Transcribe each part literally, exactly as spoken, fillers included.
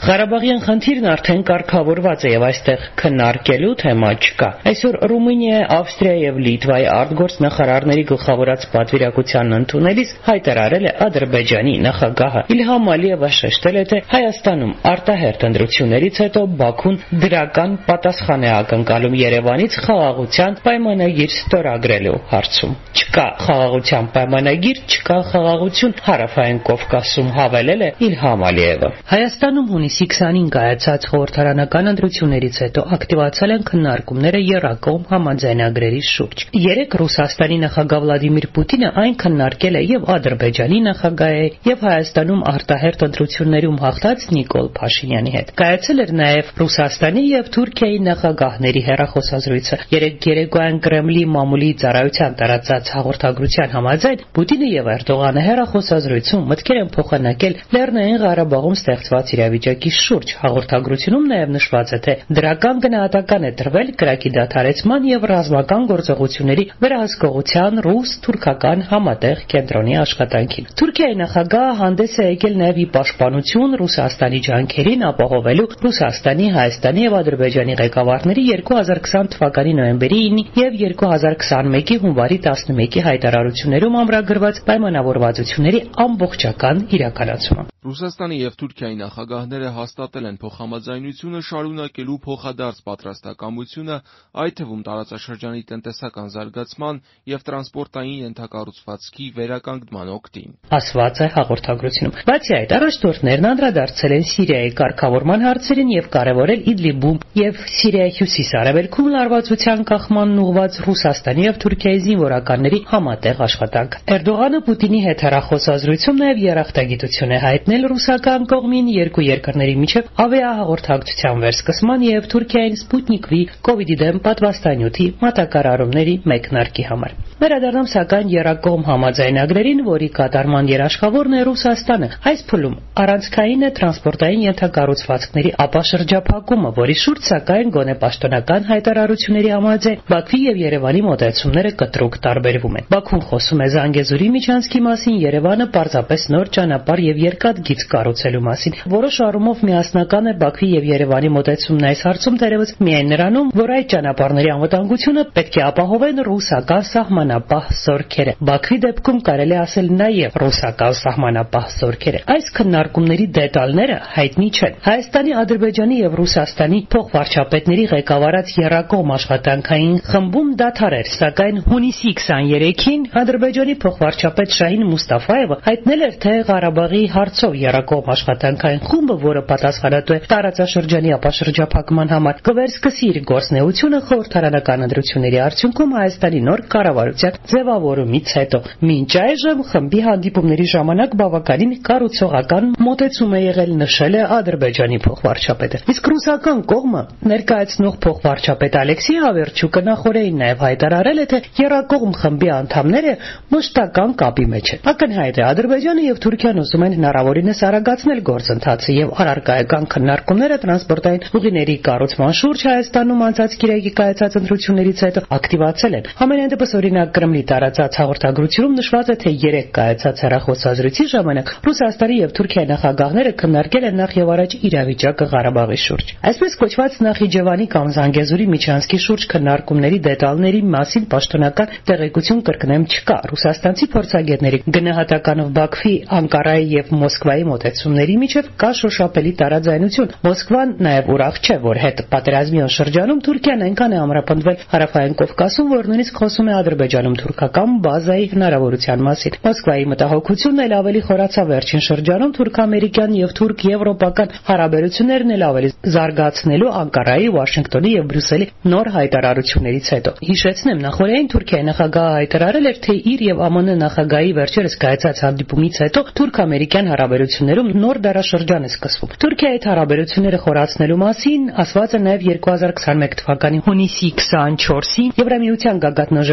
Ղարաբաղյան խնդիրն արդեն կարգավորված է եւ այստեղ քննարկելու թեմա չկա։ Այսօր Ռումինիա, Ավստրիա եւ Լիտվայի արտգործնախարարների գլխավորած պատվիրակությանն ընդունելիս հայտարարել է Ադրբեջանի նախագահը։ Իլհամ Ալիևը շեշտել է, թե Հայաստանում արտահերթ ընտրություններից հետո Բաքուն դրական պատասխան է ակնկալում Երևանից խաղաղության պայմանագիր ստորագրելու հարցում։ Չկա խաղաղության պայմանագիր, չկա խաղաղություն Հարավային Կովկասում, հավելել է Իլհամ Ալիևը։ Հայաստանում հունիսի քսանին կայացած խորհրդարանական ընտրություններից հետո ակտիվացել են քննարկումները եռակողմ համաձայնագրերի շուրջ։ Երեկ Ռուսաստանի նախագահ Վլադիմիր Պուտինը այն քննարկել է եւ Ադրբեջանի նախագահի եւ Հայաստանում արտահերթ ընտրություններում հաղթած Նիկոլ Փաշինյանի հետ։ Կայացել էր նաեւ Ռուսաստանի եւ Թուրքիայի նախագահների հեռախոսազրույցը։ Երեկ երեկոյան Կրեմլի մամուլի ծառայության տարածած հաղորդագրության համաձայն Պուտինը եւ Էրդողանը հեռախոսազրույցում մտքեր են փոխանակել Լեռնային Ղարաբաղում ստեղծված իրավիճակի շուրջ։ Հաղորդագրությունում նաեւ նշված է, թե դրական գնահատական է տրվել կրակի դադարեցման եւ ռազմական գործողությունների վերահսկողության ռուս-թուրքական համատեղ կենտրոնի աշխատանքին։ Թուրքիայի նախագահը հանդես է եկել նաեւ ի պաշտպանություն Ռուսաստանի ջանքերին ապահովելու Ռուսաստանի, Հայաստանի եւ Ադրբեջանի ղեկավարների երկու հազար քսան թվականի նոյեմբերի ինը եւ երկու հազար քսանմեկի հունվարի տասնմեկի հայտարարություններում ամրագրված պայմանավորվածությունների ամբողջական իրականացումը։ Ռուսաստանի եւ Թուրքիայի նախագահները հաստատել են փոխհամաձայնությունը շարունակելու փոխադարձ պատրաստակամությունը, այդ թվում տարածաշրջանի տնտեսական զարգացման եւ տրանսպորտային ենթակառուցվածքի վերականգնման օգտին։ Ասված է հաղորդագրությունում։ Բացի այդ, առաջնորդներն անդրադարձել են Սիրիայի կարգավորման հարցերին եւ կարեւորել Իդլիբում եւ Սիրիայի հյուսիս-արևելքում լարվածության կանխմանն ուղղված Ռուսաստանի եւ Թուրքիայի զինվորականների համատեղ աշխատանք։ Էրդողանը Պուտինի հետ հեռախոսազրույցում նաեւ երախտագիտություն է հայտնել ռուսական կողմին երկու երկրների միջև ավիահաղորդակցության վերսկսման եւ Թուրքիային Սպուտնիկ V կոവിഡ്ի դեմ պատվաստանյութի մատակարարումների մեկնարկի համար։ Վերադառնամ սակայն եռակողմ համաձայնագրերին, որի կատարման երաշխավորն է Ռուսաստանը։ Այս փուլում առանցքային է տրանսպորտային ենթակառուցվածքների ապաշրջափակումը, որի շուրջ սակայն գոնե պաշտոնական հայտարարությունների համաձայն Բաքվի եւ Երևանի մոտեցումները կտրուկ տարբերվում են։ Բաքուն խոսում է Զանգեզուրի միջանցքի մասին, Երևանը պարզապես նոր ճանապարհ եւ երկաթգիծ կառուցելու մասին։ Որոշ առումով միասնական է Բաքվի եւ Երևանի մոտեցումն այս հարցում դերևս միայն նրանում, որ այդ ճանապարհների անվտանգությունը պետք է ապահովեն ռուսական սահմանապահ զորքերը։ Բաքվի դեպքում կարելի ասել նաեւ ռուսական սահմանապահ զորքերը։ Այս քննարկումների դետալները հայտնի չեն։ Հայաստանի, Ադրբեջանի եւ Ռուսաստանի փոխվարչապետների ղեկավարած եռակողմ աշխատանքային խմբում դադար էր, սակայն հունիսի քսաներեքին Ադրբեջանի փոխվարչապետ Շահին Մուստաֆայևը հայտնել էր, թե Ղարաբաղի հարցով եռակողմ աշխատանքային խումբը, որը պատասխանատու է տարածաշրջանի ապաշրջափակման համար, կվերսկսի իր գործունեությունը խորհրդարանական ընտրությունների արդյունքում Հայաստանի նոր կառավարության ձևավորումից հետո։ Մինչ այժմ խմբի հանդիպումների ժամանակ բավականին կառուցողական մոտեցում է եղել, նշել է Ադրբեջանի փոխվարչապետը։ Իսկ ռուսական կողմը ներկայացնող փոխվարչապետ Ալեքսեյ Հավերչուկը նախորդին նաև հայտարարել է, թե եռակողմ խմբի անդամները մշտական կապի մեջ են։ Ակնհայտ է, Ադրբեջանը եւ Թուրքիան ուզում են հնարավորինս արագացնել գործընթացը եւ առարկայական քննարկումները տրանսպորտային ուղիների կառուցման շուրջ Հայաստանում անցած կիրակի կայացած ընտրություններից հետո ակտիվացել են։ Համենայն դեպս, օրինակ, Կրեմլի տարածած հաղորդագրությունում նշված է, թե երեք կայացած հեռախոսազրույցի ժամանակ Ռուսաստանի եւ Թուրքիայի նախագահները քննարկել են նախ եւ առաջ իրավիճակը Ղարաբաղի շուրջ։ Այսպես կոչված Նախիջևանի կամ Զանգեզուրի միջանցքի շուրջ քննարկումների դետալների մասին պաշտոնական տեղեկություն կրկնեմ չկա։ Ռուսաստանցի փորձագետների գնահատականով Բաքվի, Անկարայի եւ Մոսկվայի մոտեցումների միջև կա շոշափելի տարաձայնություն։ Մոսկվան նաեւ ուրախ չէ, որ հետ պատերազմյան շրջանում Թուրքիան այնքան է ամրապնդվել Հարավային Կովկասում, որ նույնիսկ խոսում է Ադրբեջանում թուրքական բազայի հնարավորության մասին։ Մոսկվայի մտահոգությունն էլ ավելի խորացավ վերջին շրջանում թուրք-ամերիկյան եւ թուրք-եվրոպական հարաբերություններն էլ ավելի զարգացնելու Անկարայի, Վաշինգտոնի եւ Բրյուսելի նոր հայտարարություններից հետո։ Հիշեցնեմ, նախորդին Թուրքիայի նախագահը հայտարարել էր, թե իր եւ ԱՄՆ նախագահի վերջերս կայացած հանդիպումից հետո թուրք-ամերիկյան հարաբերություններում նոր դարաշրջան է սկսվում։ Թուրքիայի հետ հարաբերությունները խորացնելու մասին ասված է նաեւ երկու հազար քսանմեկ թվականի հունիսի քսանչորսին Եվրամիության գագաթնաժողովի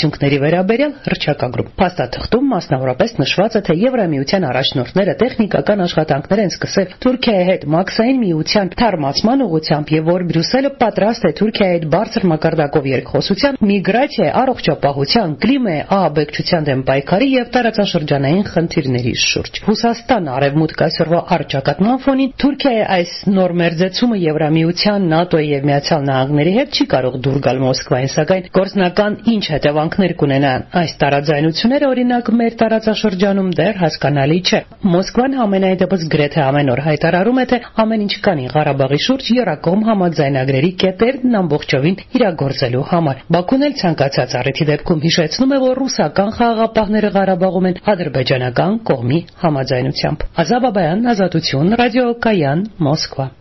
արդյունքների վերաբերյալ հռչակագրում։ Փաստաթղթում մասնավորապես նշված է, թե Եվրամիության առաջնորդները տեխնիկական աշխատանքներ են սկսել Թուրքիայի հետ մաքսային միության թարմացման ուղղությամբ եւ որ Բրյուսելը պատրաստ է Թուրքիայի հետ բարձր մակարդակով երկխոսության, միգրացիայի, առողջապահության, կլիմայի ահաբեկչության դեմ պայքարի եւ տարածաշրջանային խնդիրների շուրջ։ Ռուսաստան արևմուտք այսօրվա առճակատման ֆոնին Թուրքիայի այս նոր մերձեցումը Եվրամիության, ՆԱՏՕ-ի եւ Միացյալ Նահանգների հետ չի կարող դուր գալ Մոսկվային, սակայն գործնական ինչ հետևանքներ կունենան այս տարաձայնությունները, օրինակ մեր տարածաշրջանում, դեռ հասկանալի չէ։ Մոսկվան ամենայն դեպս գրեթե ամեն օր հայտարարում է, թե ամեն ինչ կանի Ղարաբաղի շուրջ եռակողմ համաձայնագրերի կետերն ամբողջովին իրագործելու համար։ Բաքուն էլ ցանկացած առիթի դեպքում հիշեցնում է, որ ռուսական խաղաղապահները Ղարաբաղում են ադրբեջանական կողմի համաձայնությամբ։ Ազատ Բաբայան, Ազատություն, Ռադիո Կայան, Մոսկվա։